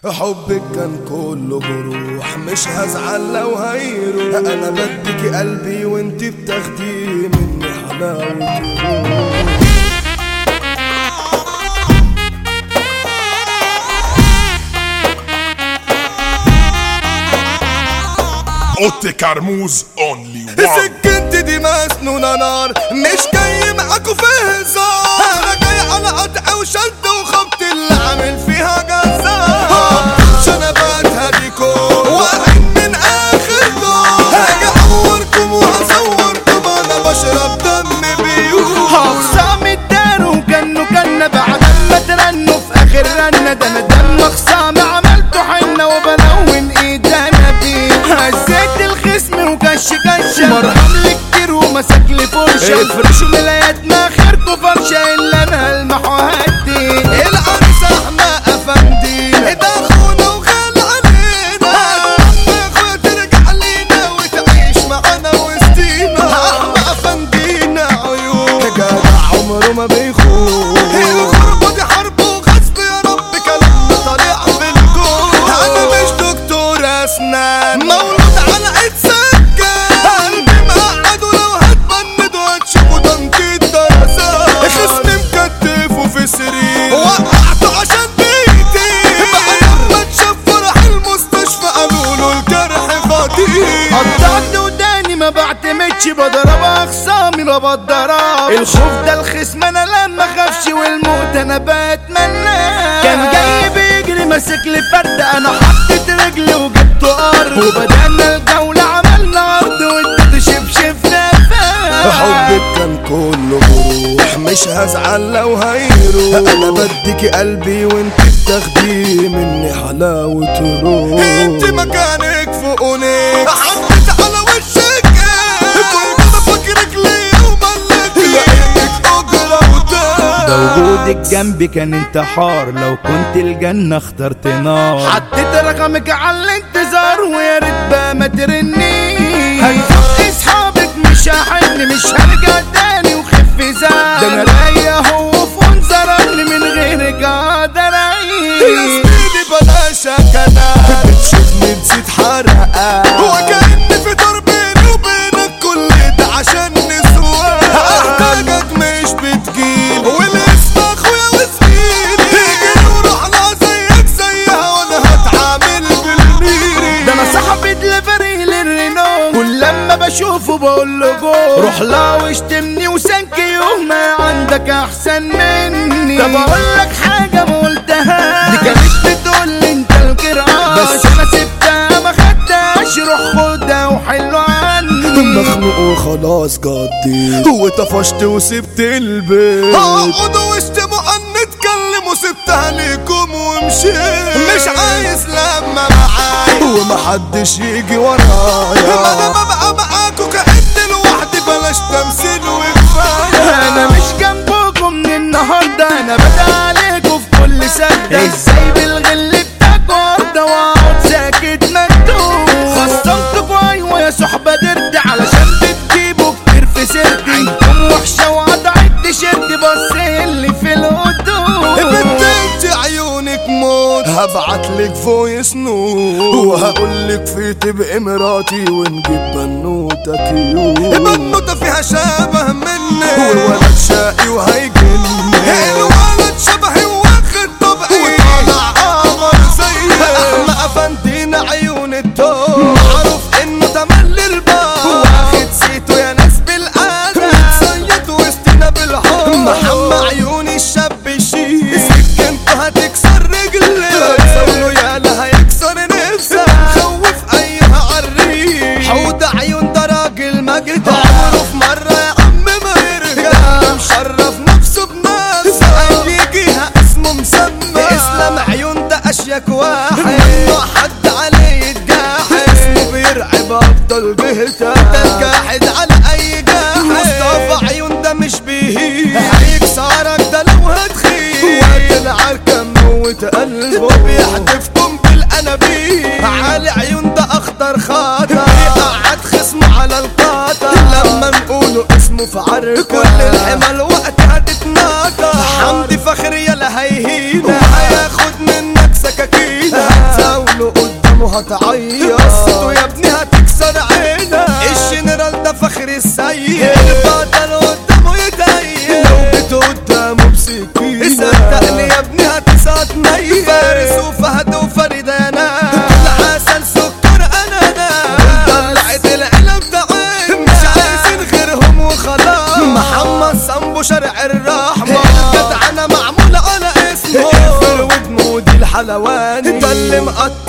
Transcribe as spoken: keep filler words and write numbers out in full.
حبك كان كله جروح، مش هزعل لو هيروح. انا بديكي قلبي وانتي بتاخديه مني حلاوة روح. اوتي كرموز اونلي وان. سكنتي دي مسنونة نار، مش جاي معاكوا في هزار. انا جاي على قطع وشد وخبط اللي عامل فيها جزار. شنبات هديكم واحد من اخركم، هاجي اعوركم وهصوركم انا بشرب دم بيوت. خصام الدار وكانوا كنا بعد ما ترنوا في اخر رنة. ده انا دم خصام عملته حنة وبلون ايدانا بيه. هزيت الخصم وكش كش مرهم لي كتير ومسك لي فرشة. افرشوا من اليد ما خيركوا فرشة الا انا المح وهدي. العرس احنا افندي ده اخونا وغالي علينا. يا اخويا ترجع لينا وتعيش معانا وسطينا. احنا افندينا عيون جدع عمره ما بيخون. الغربة دي حرب وغصب يا رب كلامنا طالع بالجون. انا مش دكتور اسنان مولود على ايد سكان. قلبي مقعد ولو هتبندوا هتشوفوا تنطيط دراسات. خصمي مكتفه في سرير وقعته عشان بيتي. بقى لما اتشاف فرح المستشفى قالوله الجرح خطير. قطعت وداني ما بعتمدش بضرب اخصامي ما بتضرب. الخوف ده الخصم انا لما خافش والموت انا بتمناه. كان جاي بيجري ماسك لي فرد انا حطيت رجلي وجبته ارض. وبدأنا الجولة عملنا ارض واديته شبشب نفاق. حبك كان كله جروح، مش هزعل لو هيروح. انا بديكي قلبي وانت بتاخديه مني حلاوة روح. انت مكانك فوقوني حطيت على وشك كنت انا فاكرك ليه وملك لقيتك اجرة وده. ده وجودك جنبي كان انتحار، لو كنت الجنة اخترت نار. حطيت رقمك على الانتظار ويا ريت بقى ما ترنيش. هنفق اصحابك مش هحن مش هرجع تاني وخف زاد. ده انا رايق اهو في انظرني من غيرك اقدر اعيش. يا سيدي بلاش كلام بتشوفني نسيت حرقان. وكأني في دور بيني وبينك كل ده عشان نسوان. احتاجك مش بتجيلي والاسم اخويا وزميلي. تيجي وروح لها زيك زيها وانا هتعامل بالميري. ده انا صاحبي دليفري للرينو كل لما بشوفه بقول له جو. روح لا واشتمني وسانك يوم ما عندك احسن مني. طب اقول لك حاجه ما قلتهاش، دي كانت بتقول لي انت الكرهاش بس انا سبتها ما خدتهاش. روح خدها وحلو عني. مخنوق وخلاص قضيت وطفشت وسبت البيت. اقعدوا واشتموا ان نتكلم وسبتها ليكم ومشيت. مش عايز لما معايا ومحدش يجي ورايا. ما انا ببقى معاكوا كأني لوحدي بلاش تمثيل وكفايه. انا مش جنبكم من النهارده انا بدأ عليكم في كل سجده. ازاي بالغل بتاعكوا ارضى واقعد ساكت مكتوب. خصمتكوا ايوه يا صحبه درد علشان بتجيبوا كتير في سردي. عينكم وحشه وقطعت تيشيرت بص اللي في القدوم. بنت انت عيونك موت هبعتلك فويس نوت. وهقولك في تبقي مراتي ونجيب بنوتة كيوت. بنوتة فيها شبه مني وولد شقي وهيجني. الولد شبهي واخد طبعي وطالع قمر زيي. احنا افندينا عيون الدور معروف انه تملي البار. واخد سيته يا ناس بالقادة متصيد وسطنا بالحار. محمى عيوني الشاب الشيك سكنته هتكسر رجلي. هيكسر يالا هيكسر نفسه مخوف ايها عالريح. حوده عيون ده راجل مجد عمره في مرة يا عم ما يرجع. مشرف نفسه بنفسه اي جهة اسمه مسمى. اسلام عيون ده اشيك واحد ممنوع حد عليه يتجاحد. اسمه بيرعب افضل جهته تنجاحد على اي جاحد. مصطفى عيون ده مش بيهيج هيكسرك ده لو هتخيل. وقت العركة موت قلبه بيحدفكم بالانابيب. علي عيون ده اخطر خاطر بيقعد خصمه على القاطر. لما نقوله اسمه في عركة كل الحمل وقتها تتناطر. حمدي فخر يلا هيهينا وهياخد منك سكاكينة. حسنية فارس وفهد وفريدة انا العسل سكر انا انا طلعت العلم تعب مش عايزين غيرهم وخلاص محمد صنبو شارع الرحمة جدع انا معمول على اسمه الفرود مودي الحلواني ده اللي مقطع